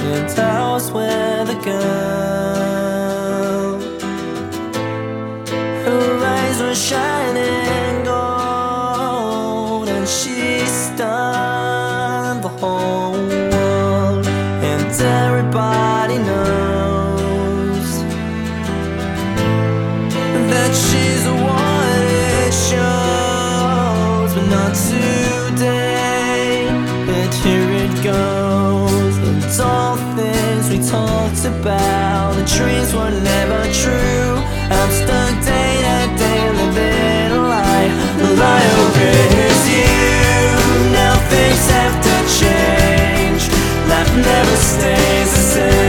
And I was with a girl. Her eyes were shining gold, and she stunned the whole world. And everybody knows that she's what it shows, but not today. And here it goes. And all things we talked about, the dreams were never true. I'm stuck day to day living a lie. The liar is you. Now things have to change. Life never stays the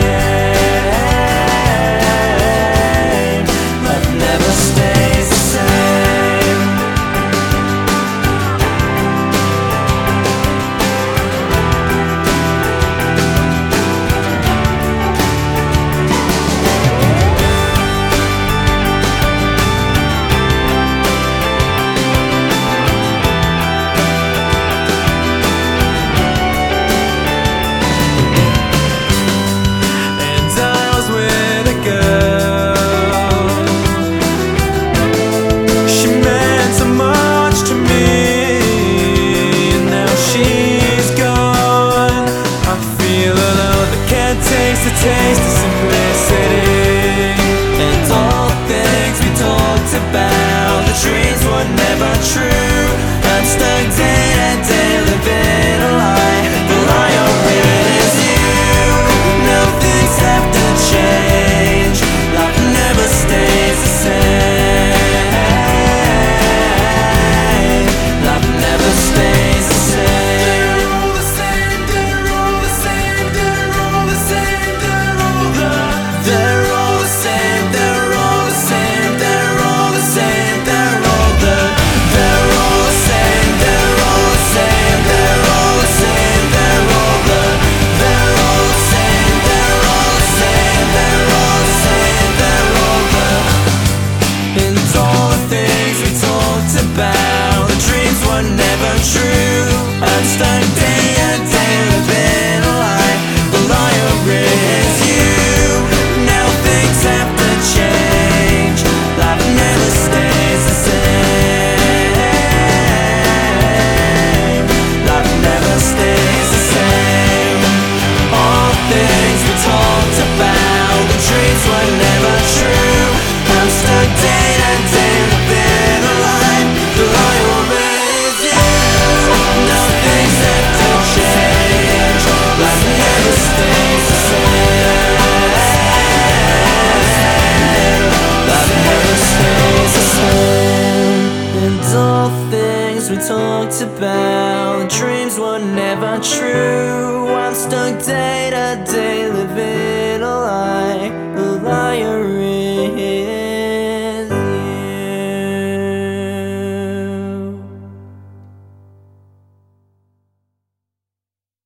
same. Life never stays the same. Taste of simplicity. And all things we talked about, the dreams were never true. I'm stuck day to day living a lie. The liar is you. Now things have to change. Life never stays the same. Life never stays the same. Never true. I'm stuck day to day living a lie. The liar is you. Now things have to change. Life never stays the same. Life never stays the same. All things we talked about, the dreams were never true. I'm stuck day to day living a lie. The liar we talked about, dreams were never true. I'm stuck day to day.